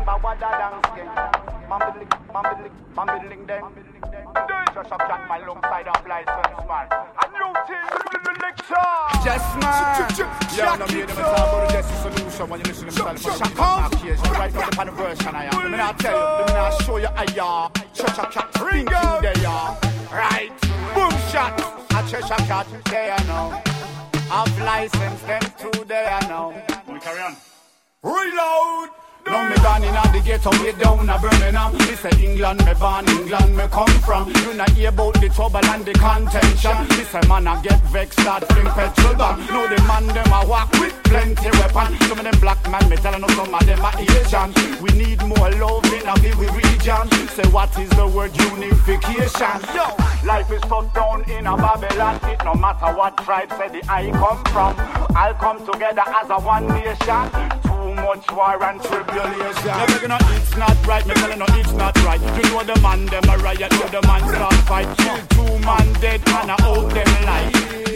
Remember what I dance again. Mambling them. Just a cat man alongside of license man. A new team, the lecture. Yes man. Yeah, no me, them talk about the Jesse solution when you listen to them. Right from the pan version I am. Let me not tell you, let me not show you a yard. Cheshire cat thinking they are. Right, boom shot. A Cheshire cat, they are now. I've licensed them too, they are now. We carry on. Reload! Now me born in the ghetto way down a Birmingham. This a England, me born England, me come from. You not hear about the trouble and the contention. This a man a get vexed, start fling petrol bomb. Know the man them a walk with plenty weapon. Some of them black man, me telling them some of them a Asian. We need more love in a big region. Say what is the word unification? Yo, life is shut down in a Babylon. It no matter what tribe say the I come from. I'll come together as a one nation. Much war and tribulation. It's not right, me telling you it's not right. You know the man them a riot, you the man start fight. Kill 2 man dead and I out them life.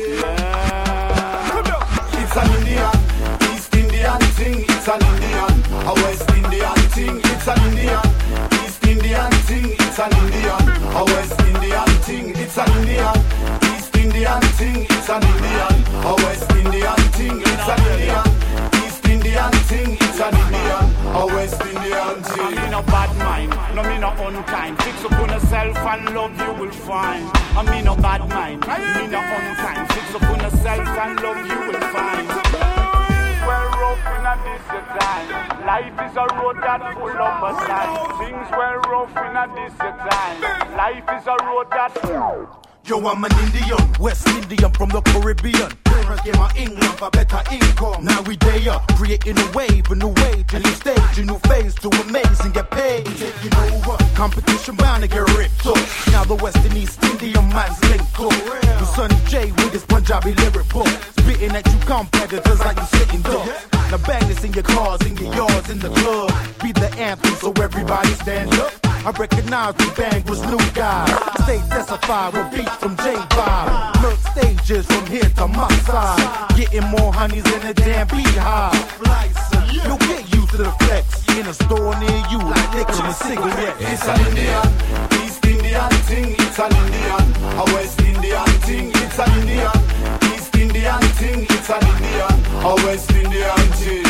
Yeah. It's an Indian, East Indian thing. It's an Indian, a West Indian thing. It's an Indian, East Indian thing. It's an Indian, a West Indian thing. It's an Indian, East Indian thing. It's an Indian, a West Indian thing. It's an Indian. Indian thing, it's an Indian, a West Indian thing. I mean a bad mind, no me no unkind. Fix up on yourself and love you will find. I mean a bad mind, me no unkind. Fix up on yourself and love you will find. Well rough in a this time. Life is a road that full of a sign. Things well rough in a this time. Life is a road that Yo, I'm an Indian, West Indian from the Caribbean. Parents gave my England for better income. Now we there, creating a wave, a new wage, a new stage, a new phase to amaze and get paid. Taking over, competition bound to get ripped up. Now the West and East Indian man's linked up. The Sonny J with his Punjabi lyric book, spitting at you competitors like you sitting ducks. Now bang this in your cars, in your yards, in the club. Be the anthem so everybody stand up. I recognize the bang was new guys. Stay testified with beats from J-Vibe. Look stages from here to my side. Getting more honeys than a damn beehive. You'll get used to the flex. In a store near you, like licking a cigarette. It's an Indian, East Indian thing. It's an Indian, a West Indian thing. It's an Indian, East Indian thing. It's an Indian, a West Indian thing.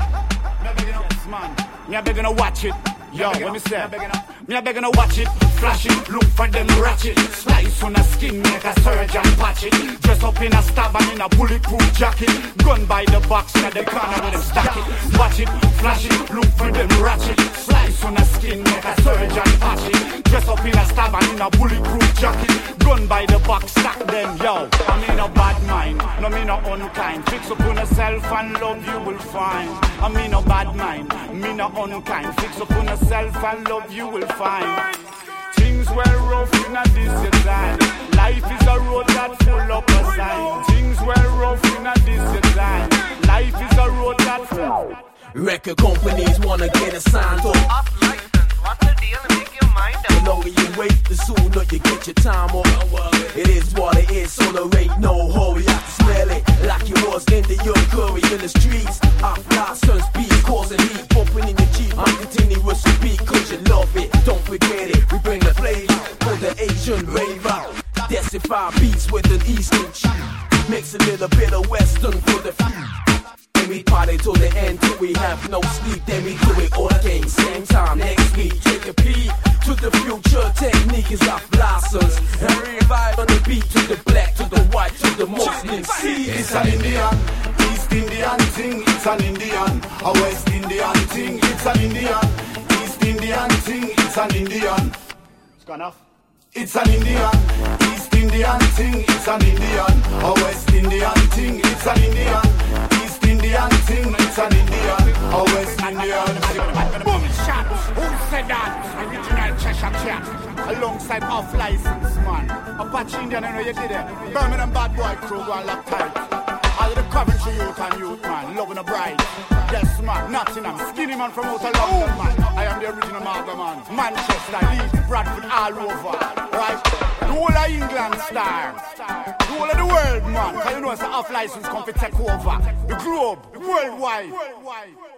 Me a begging to watch it. Yo, what me say? Me a begging to watch it, flash it, look for them ratchet. Slice on a skin, make a surgeon patch it. Dress up in a stab and in a bulletproof jacket. Gun by the box, in the corner with them stack it. Watch it, flash it, look for them ratchet. Slice on a skin, make a surgeon patch it. Dress up in a stab and in a bulletproof jacket. Gun by the box, stack them, yo. I mean a bad mind, no me no unkind. Fix up on yourself and love you will find. I mean a bad mind, me no unkind. Fix up on yourself and love you will find. Things were rough in a this design. Life is a road that full of a sign. Things were rough in a this design. Life is a road that full. Record companies wanna get a sign up. What's the deal? Make your mind up. The longer you wait, the sooner you get your time up. It is what it is, so there ain't no hurry. I can smell it like it was in the young curry in the streets. I fly, sun speed, causing heat, bumping in your Jeep. I'm continuous to beat, cause you love it. Don't forget it, we bring the flavor for the Asian rave out. Decify beats with an Eastern cheat. Mix a little bit of Western for the few. We party till the end, till we have no sleep. Then we do it all again, same time next week. Take a peek to the future, technique is our license. And revive on the beat to the black, to the white, to the Muslim. See, it's an Indian, East Indian thing. It's an Indian, a West Indian thing. It's an Indian, East Indian thing. It's an Indian. It's gone off. It's an Indian, East Indian thing. It's an Indian, a West Indian thing. It's an Indian. Indian thing, it's an Indian, a West Indian thing. Boom shot, who said that? Original Cheshire Cat, alongside off license man. Apache Indian, I know you did it. Birmingham bad boy crew go and lock tight. All the Coventry youth and youth man, loving a bride. Yes man, Nottingham, skinny man from out of London man. I am the original Marga man. Manchester, Leeds, Bradford, all over. Right? The whole of England star. The whole of the world man. Cause you know it's an off license come to take over. The globe, worldwide.